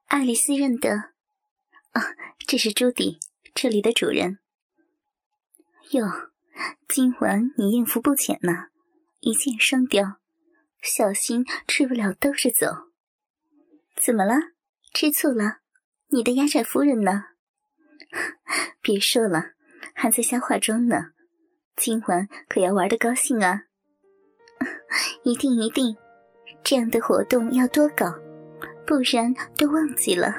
爱丽丝认得，这是朱迪，这里的主人。哟，今晚你艳福不浅呐，一箭双雕，小心吃不了兜着走。怎么了？吃醋了？你的压寨夫人呢？别说了，还在瞎化妆呢。今晚可要玩得高兴啊！一定一定，这样的活动要多搞，不然都忘记了。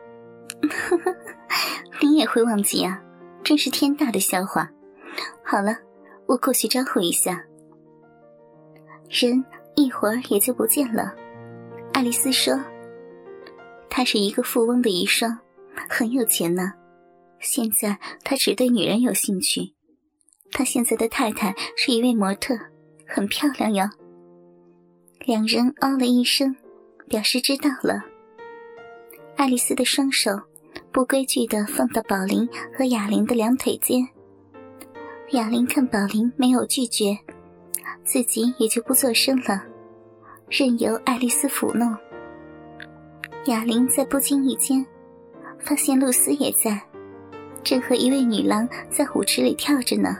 你也会忘记啊，真是天大的笑话。好了，我过去招呼一下。人一会儿也就不见了。爱丽丝说，他是一个富翁的遗孀，很有钱呢。现在他只对女人有兴趣。他现在的太太是一位模特，很漂亮哟。两人哦了一声，表示知道了。爱丽丝的双手不规矩地放到宝琳和哑铃的两腿间。哑铃看宝琳没有拒绝，自己也就不作声了，任由爱丽丝抚弄。哑铃在不经意间发现露丝也在，正和一位女郎在舞池里跳着呢。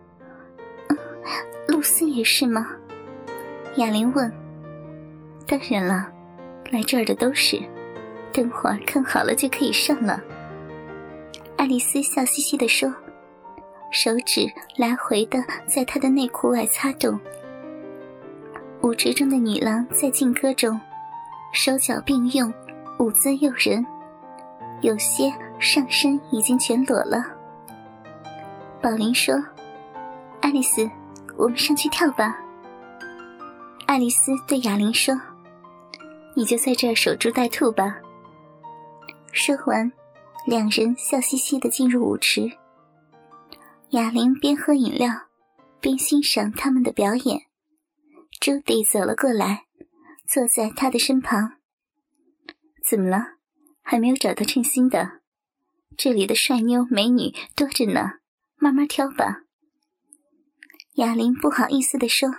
露丝也是吗？哑铃问。当然了，来这儿的都是，等会儿看好了就可以上了。爱丽丝笑嘻嘻地说，手指来回地在她的内裤外擦动。舞池中的女郎在劲歌中手脚并用，舞姿诱人，有些上身已经全裸了。宝琳说，爱丽丝，我们上去跳吧。爱丽丝对哑铃说，你就在这儿守株待兔吧。说完，两人笑嘻嘻地进入舞池。哑铃边喝饮料边欣赏他们的表演。朱迪走了过来，坐在他的身旁。怎么了？还没有找到称心的？这里的帅妞美女多着呢，慢慢挑吧。哑铃不好意思地说，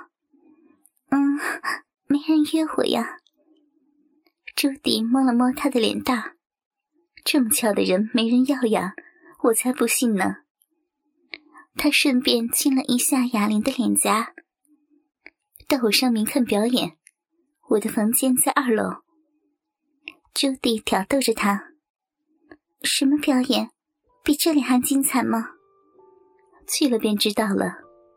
没人约我呀。朱迪摸了摸他的脸蛋，这么俏的人没人要呀，我才不信呢。他顺便亲了一下哑铃的脸颊。到我上面看表演，我的房间在2楼。朱迪挑逗着他，什么表演？比这里还精彩吗？去了便知道了。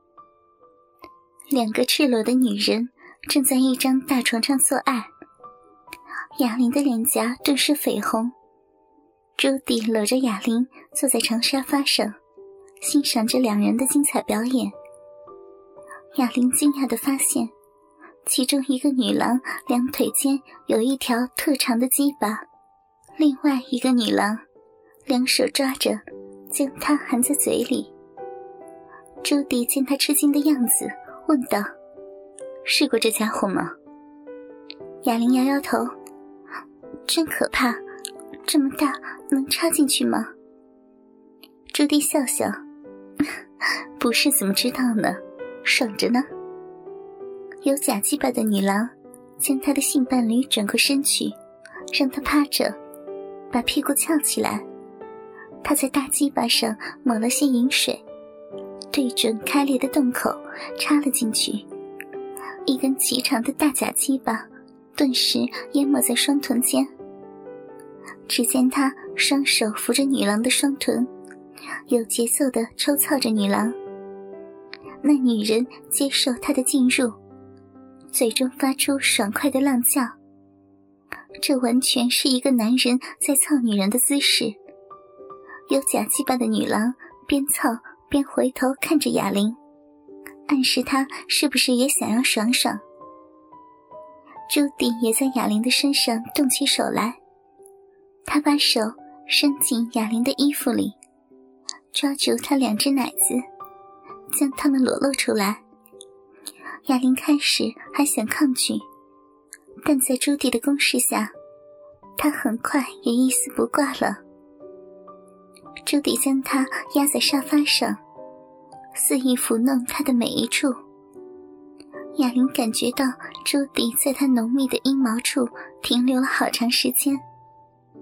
两个赤裸的女人正在一张大床上做爱，哑铃的脸颊顿时绯红。朱迪搂着哑铃坐在长沙发上，欣赏着两人的精彩表演。哑铃惊讶地发现，其中一个女郎两腿间有一条特长的鸡巴，另外一个女郎两手抓着将她含在嘴里。朱迪见她吃惊的样子，问道，试过这家伙吗？哑铃摇摇头，真可怕，这么大能插进去吗？朱迪笑笑，不是怎么知道呢，爽着呢。有假鸡巴的女郎将她的性伴侣转过身去，让他趴着，把屁股翘起来。她在大鸡巴上抹了些饮水，对准开裂的洞口插了进去，一根极长的大假鸡巴顿时淹没在双臀间。只见他双手扶着女郎的双臀，有节奏地抽操着女郎。那女人接受他的进入，嘴中发出爽快的浪叫。这完全是一个男人在操女人的姿势。有假鸡巴的女郎边操边回头看着哑铃，暗示她是不是也想要爽爽。朱迪也在哑铃的身上动起手来，他把手伸进哑铃的衣服里，抓住她两只奶子，将它们裸露出来。哑铃开始还想抗拒，但在朱迪的攻势下，她很快也一丝不挂了。朱迪将她压在沙发上，肆意抚弄她的每一处。哑铃感觉到朱迪在她浓密的阴毛处停留了好长时间。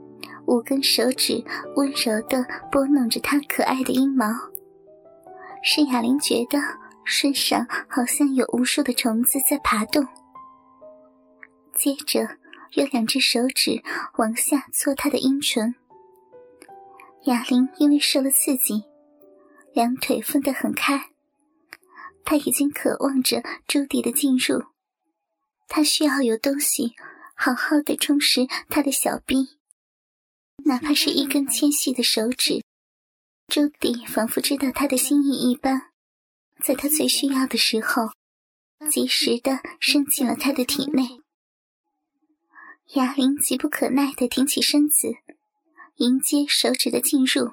5根手指温柔地拨弄着她可爱的阴毛，使雅玲觉得身上好像有无数的虫子在爬动。接着有2只手指往下搓她的阴唇。雅玲因为受了刺激，2腿分得很开，她已经渴望着朱迪的进入，她需要有东西好好的充实她的小臂，哪怕是1根纤细的手指。朱迪仿佛知道她的心意一般，在她最需要的时候及时地伸进了她的体内。雅玲急不可耐地挺起身子，迎接手指的进入。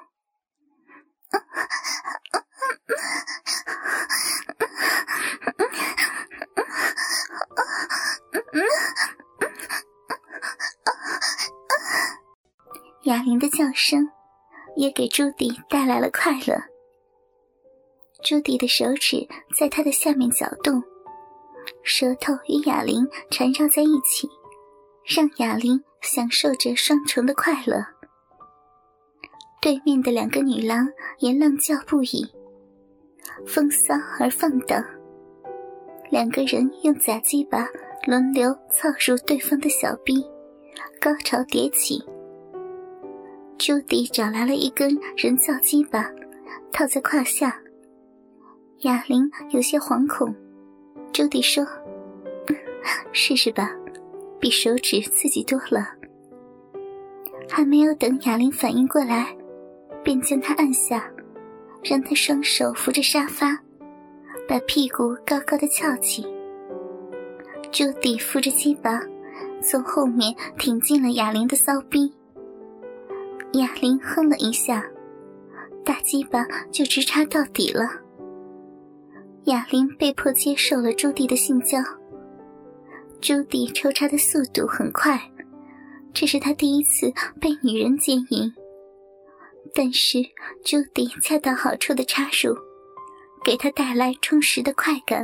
雅玲的叫声也给朱迪带来了快乐。朱迪的手指在她的下面搅动，舌头与雅玲缠绕在一起，让雅玲享受着双重的快乐。对面的2个女郎也浪叫不已，风骚而放荡。2个人用假鸡巴轮流操入对方的小臂，高潮迭起。朱迪找来了1根人造鸡巴套在胯下，雅玲有些惶恐。朱迪说：“试试吧，比手指刺激多了。”还没有等雅玲反应过来，便将她按下，让她双手扶着沙发，把屁股高高的翘起。朱迪扶着鸡巴从后面挺进了雅玲的骚逼。雅玲哼了一下，大鸡巴就直插到底了。雅玲被迫接受了朱迪的性交。朱迪抽插的速度很快，这是他第一次被女人奸淫。但是朱迪恰到好处的插入，给他带来充实的快感。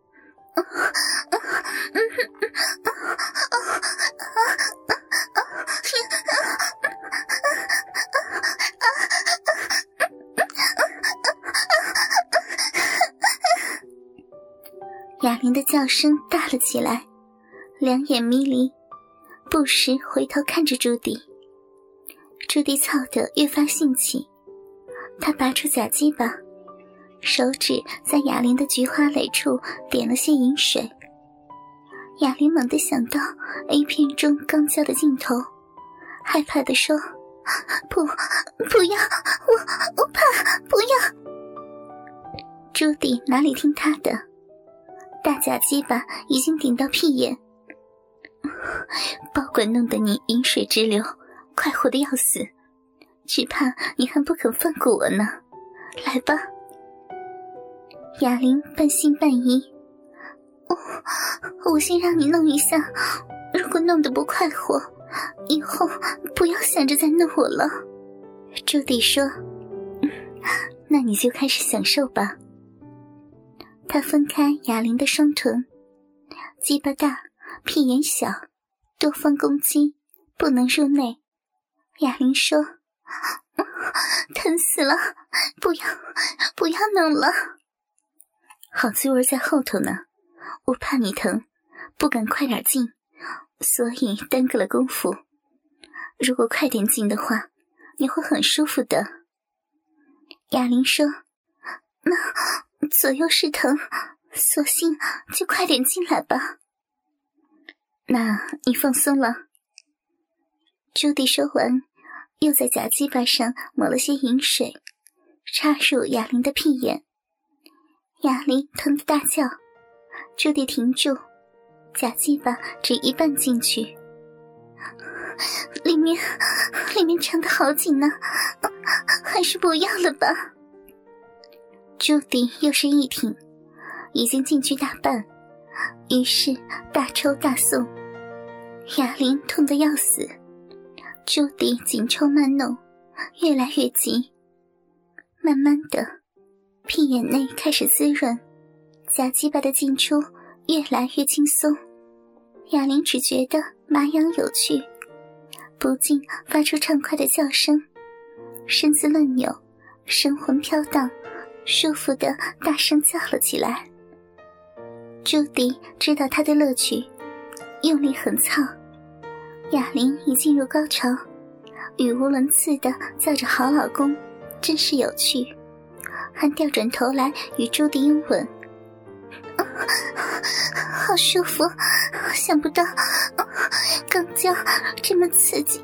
雅玲的叫声大了起来，2眼迷离，不时回头看着朱迪。朱迪操得越发兴起，他拔出假鸡巴，手指在雅玲的菊花蕾处点了些饮水。雅玲猛地想到 A 片中刚交的镜头，害怕地说：“不要，我怕，不要。”朱迪哪里听他的，大假鸡巴已经顶到屁眼，保管弄得你饮水直流，快活得要死，只怕你还不肯放过我呢。来吧。雅玲半信半疑：“我先让你弄一下，如果弄得不快活，以后不要想着再弄我了。”朱迪说：“那你就开始享受吧。”他分开雅玲的双臀，鸡巴大，屁眼小，多方攻击，不能入内。雅玲说：“疼死了，不要弄了。”好滋味在后头呢，我怕你疼，不敢快点进，所以耽搁了功夫。如果快点进的话，你会很舒服的。雅玲说：“那左右是疼，索性就快点进来吧。”那你放松了。朱迪说完，又在假鸡巴上抹了些饮水，插入雅玲的屁眼。雅玲疼得大叫，朱迪停住，假鸡巴只一半进去。里面缠得好紧呢，还是不要了吧。朱迪又是一挺，已经进去大半，于是大抽大送。雅玲痛得要死，朱迪紧抽慢弄，越来越急。慢慢的，屁眼内开始滋润，假鸡巴的进出越来越轻松。雅玲只觉得麻痒有趣， 不禁发出畅快的叫声，身子乱扭，神魂飘荡，舒服地大声叫了起来。朱迪知道他的乐趣，用力狠操，哑铃已进入高潮，语无伦次地叫着好老公，真是有趣，还调转头来与朱迪拥吻。好舒服，想不到刚交这么刺激。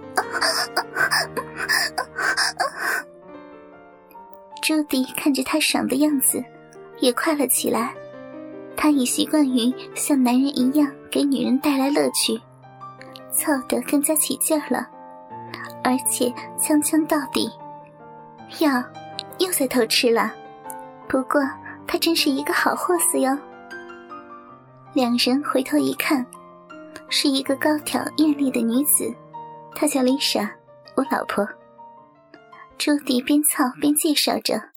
朱迪看着他爽的样子，也快了起来。他已习惯于像男人一样给女人带来乐趣，操得更加起劲了，而且枪枪到底。哟，又在偷吃了，不过他真是一个好货色哟。两人回头一看，是一个高挑艳丽的女子，她叫丽莎，我老婆。朱迪边操边介绍着，